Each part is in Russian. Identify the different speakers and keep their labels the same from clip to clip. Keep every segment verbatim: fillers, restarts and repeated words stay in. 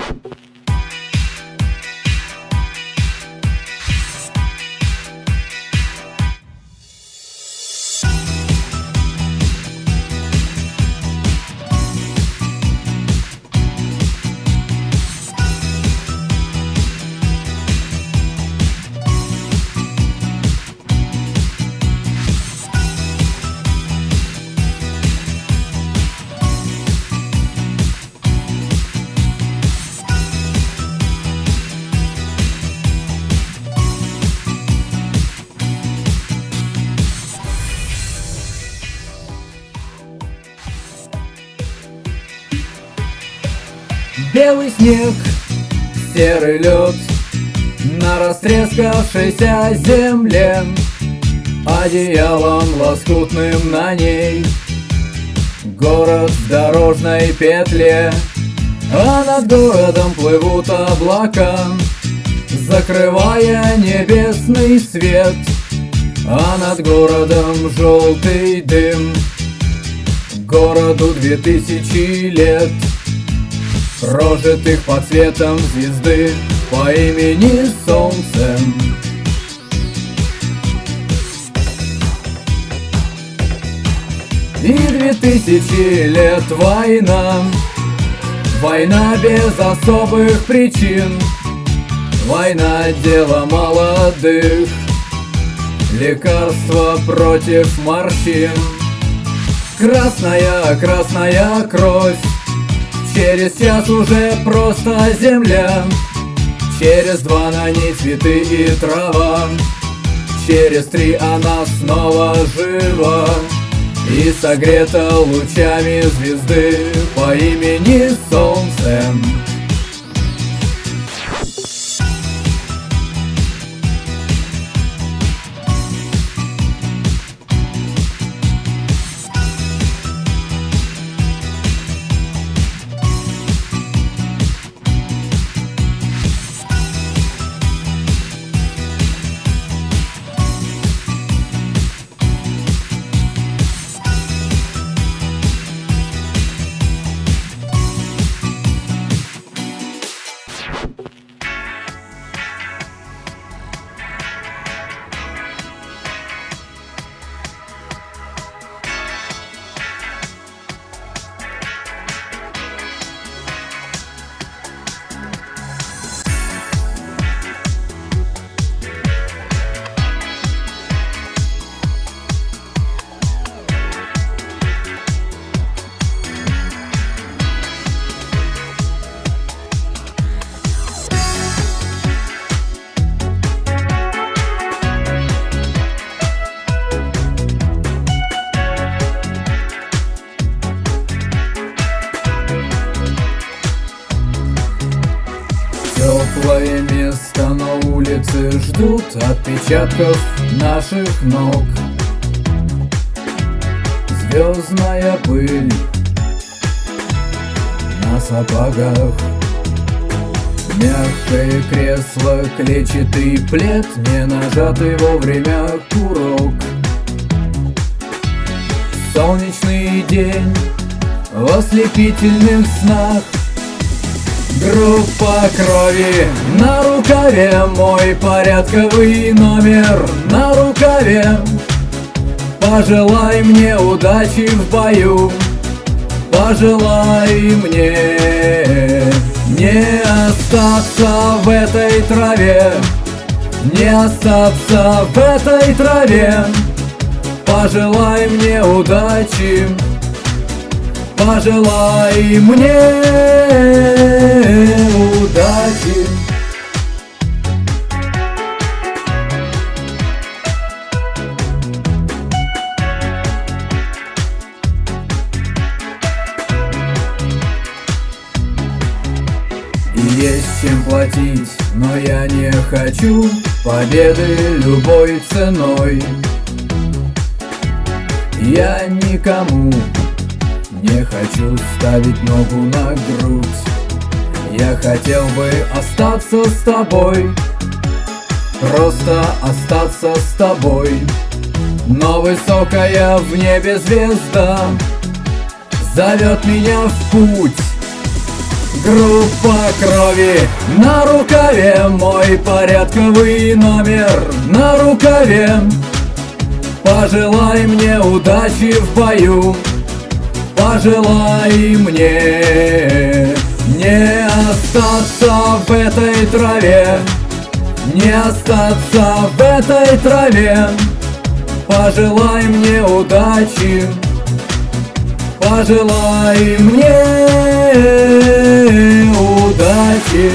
Speaker 1: Белый снег, серый лед на растрескавшейся земле, одеялом лоскутным на ней город в дорожной петле. А над городом плывут облака, закрывая небесный свет. А над городом желтый дым, городу две тысячи лет, прожитых под светом звезды по имени Солнце. И две тысячи лет война, война без особых причин, война дело молодых, лекарство против морщин. Красная, красная кровь, через час уже просто земля, через два на ней цветы и трава, через три она снова жива и согрета лучами звезды по имени Солнце.
Speaker 2: Теплое место на улице ждут отпечатков наших ног. Звездная пыль на сапогах, мягкое кресло, клетчатый плед, не нажатый вовремя курок. Солнечный день в ослепительных снах, группа крови на рукаве, мой порядковый номер на рукаве. Пожелай мне удачи в бою, пожелай мне не остаться в этой траве, не остаться в этой траве. Пожелай мне удачи, пожелай мне удачи. Есть чем платить, но я не хочу победы любой ценой. Я никому не хочу ставить ногу на грудь. Я хотел бы остаться с тобой, просто остаться с тобой. Но высокая в небе звезда зовет меня в путь, Группа крови на рукаве, мой порядковый номер на рукаве. Пожелай мне удачи в бою, пожелай мне не остаться в этой траве, не остаться в этой траве. Пожелай мне удачи, пожелай мне удачи.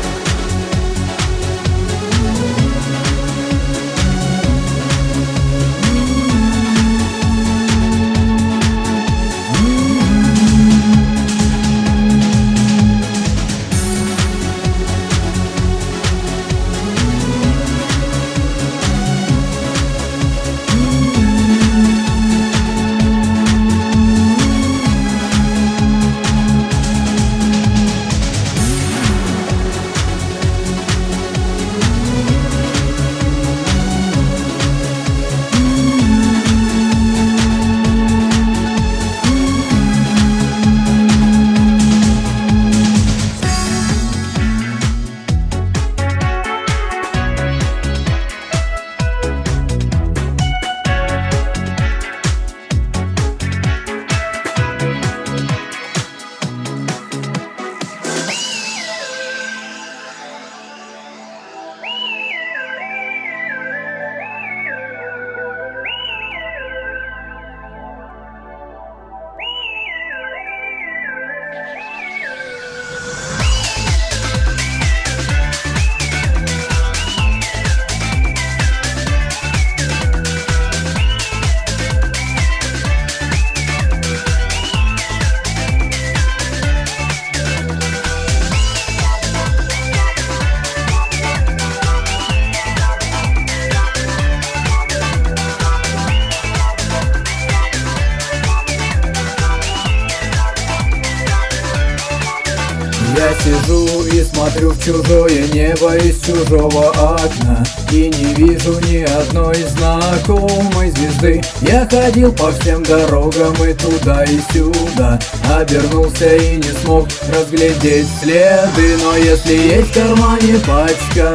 Speaker 2: Я сижу и смотрю в чужое небо из чужого окна, и не вижу ни одной знакомой звезды. Я ходил по всем дорогам и туда и сюда, обернулся и не смог разглядеть следы. Но если есть в кармане пачка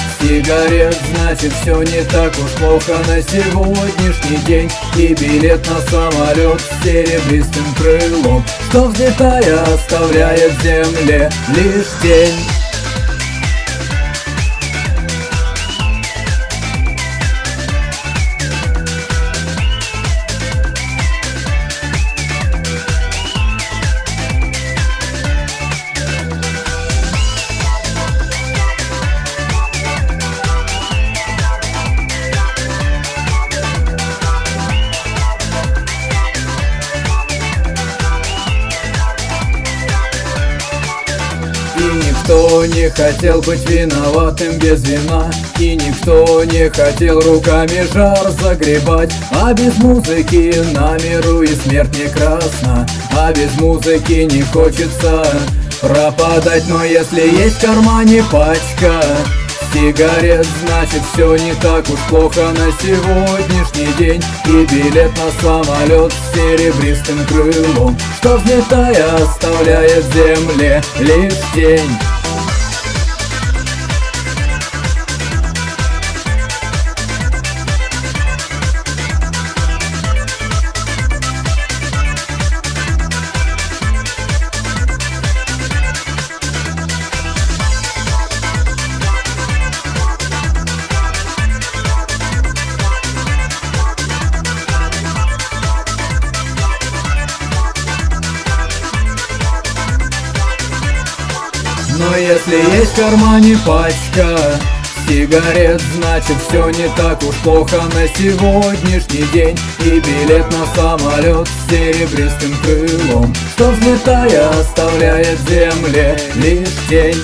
Speaker 2: сигарет, значит все не так уж плохо на сегодняшний день. И билет на самолет с серебристым крылом, что взлетая оставляет в земле лишь тень. И никто не хотел быть виноватым без вина, и никто не хотел руками жар загребать. А без музыки на миру и смерть не красна, а без музыки не хочется пропадать. Но если есть в кармане пачка сигарет, значит все не так уж плохо на сегодняшний день. И билет на самолет с серебристым крылом, что взлетая оставляет в земле лишь тень. Но если есть в кармане пачка сигарет, значит все не так уж плохо на сегодняшний день. И билет на самолет с серебристым крылом, что взлетая оставляет в земле лишь тень.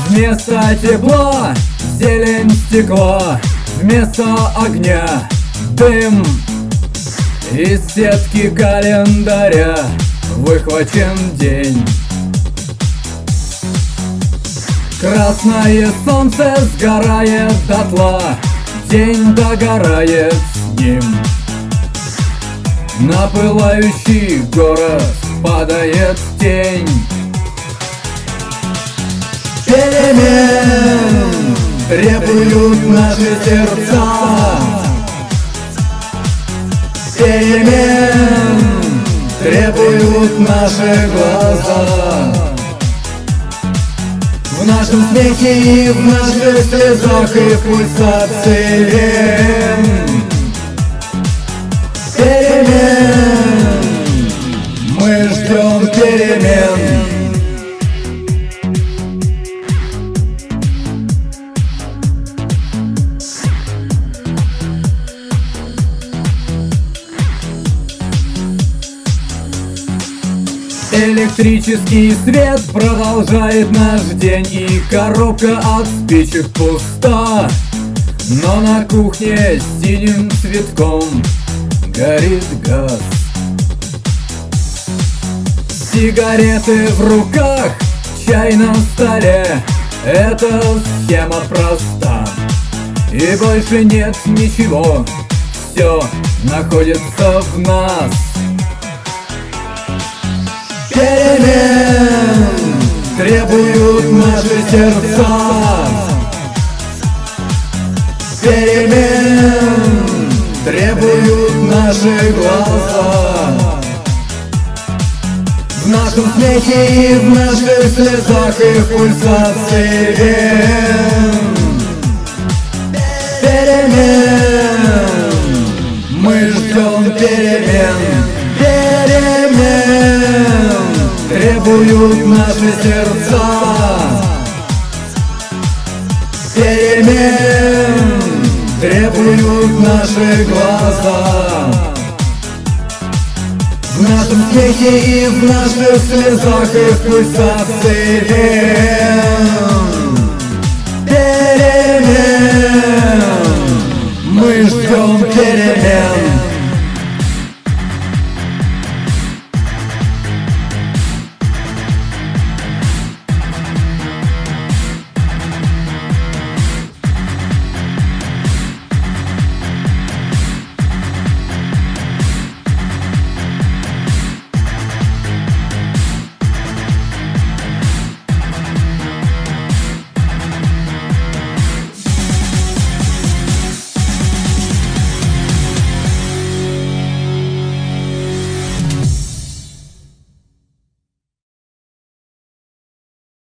Speaker 2: Вместо тепла зелень стекла, вместо огня дым. Из сетки календаря выхвачен день. Красное солнце сгорает дотла, день догорает с ним. На пылающий город падает тень. Перемен требуют наши сердца. Перемен требуют наши глаза. В нашем смехе и в наших слезах и в пульсации вен. Перемен, мы ждем перемен. Электрический свет продолжает наш день, и коробка от спичек пуста. Но на кухне синим цветком горит газ. Сигареты в руках, чай на столе. Эта схема проста, и больше нет ничего. Все находится в нас. Перемен требуют наши сердца. Перемен требуют наши глаза. В нашем смехе и в наших слезах и в пульсации вен. Перемен, мы ждем перемен. Перемен требуют наши сердца. Перемен требуют наши глаза. В нашем смехе и в наших слезах и в пульсации вен.